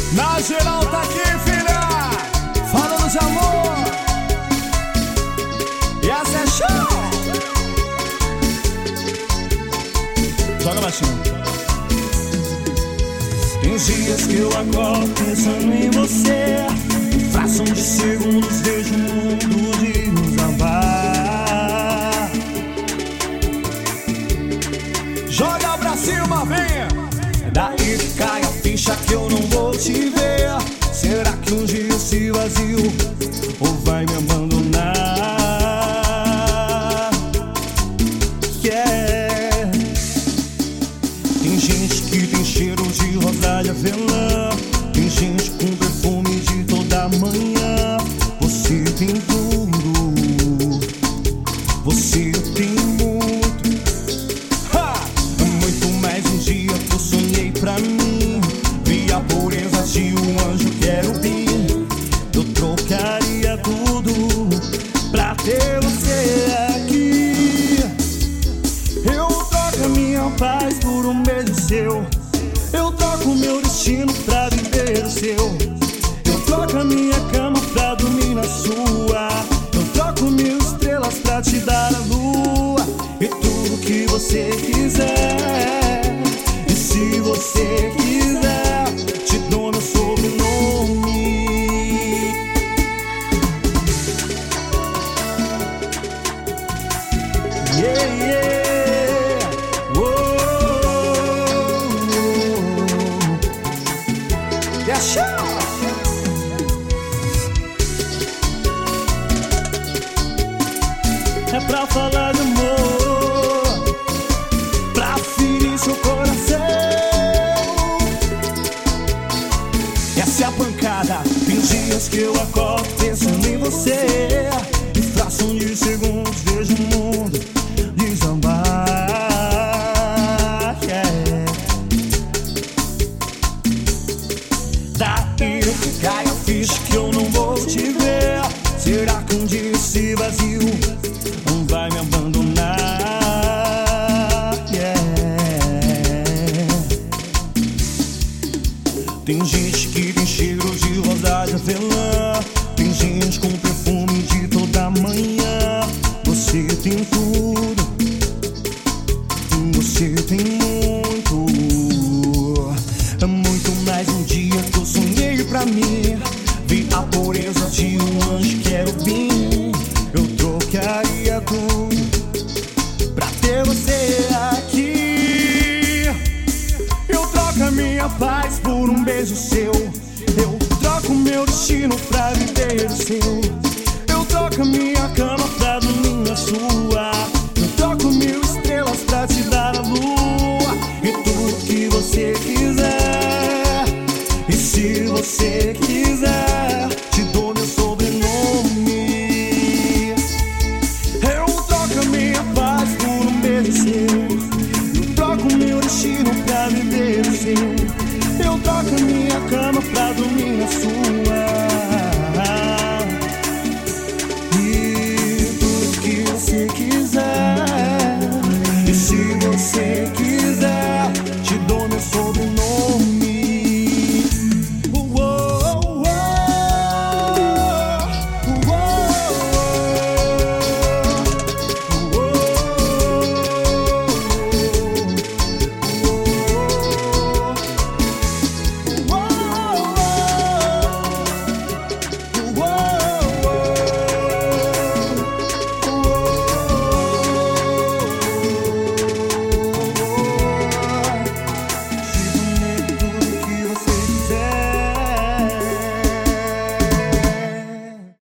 Na geral tá aqui, filha, falando de amor. E essa é show. Joga baixinho. Tem dias que eu acordo pensando em você, em fração de segundos vejo o mundo desabar. Joga pra cima, venha. Daí que cai a ficha que eu não vou te ver. Será que um dia esse vazio ou vai me abandonar? Yeah. Tem gente que tem cheiro de rosa de avelã, tem gente com perfume de toda manhã. Você tem tudo, você tem muito, muito mais um dia que eu sonhei pra mim. Vi a pureza de um anjo querubim. Eu trocaria tudo pra ter você aqui. Eu troco a minha paz por um beijo seu. Eu troco meu destino pra viver o seu. Eu troco a minha cama pra dormir na sua. Eu troco mil estrelas pra te dar a lua. E tudo que você quiser. E se você quiser, te dou meu sobrenome. Yeah, yeah. Oh. É show. É pra falar de amor, pra ferir seu coração. Essa é a pancada. Tem dias que eu acordo pensando em você, em fração de segundos vejo o mundo desabar. Yeah. Daí que cai a ficha que eu não vou te ver. Será que um dia esse vazio não vai me abandonar? Yeah. Tem gente que tem cheiro de rosa de avelã, tem gente com perfume de toda manhã. Você tem tudo, você tem muito, muito mais um dia que eu sonhei pra mim. Vi a pureza de um anjo querubim. Eu trocaria tudo pra ter você aqui. Eu troco a minha paz por um beijo seu. Eu troco meu destino pra viver o seu. Eu troco a minha cama pra dormir na sua. Eu troco mil estrelas pra te dar a lua. E tudo que você quiser. E se você quiser, te dou meu sobrenome. Eu troco a minha paz por um beijo seu. Eu troco meu destino pra viver o seu. Eu troco a minha cama pra dormir na sua.